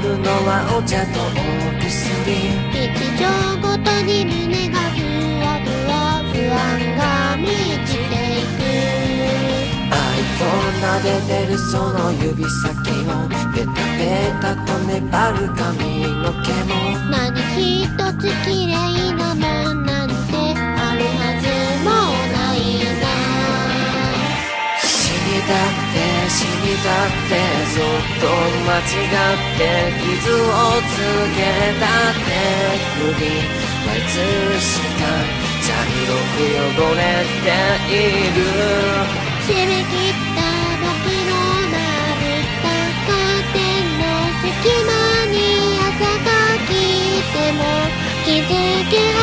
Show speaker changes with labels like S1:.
S1: るのはお茶とお薬。
S2: 日常ごとに胸がふわふわ、不安が満ちていく。
S1: iPhone 撫でてるその指先をペタペタと粘る髪の毛も、
S2: 何一つ綺麗なもんなんてあるはずもないな。
S1: 死にたくて死にたくてそっと間違って傷をつけた手首はいつしか茶色く汚れている。
S2: 締め切った僕のまぶったカーテンの隙間に朝が来ても気づけ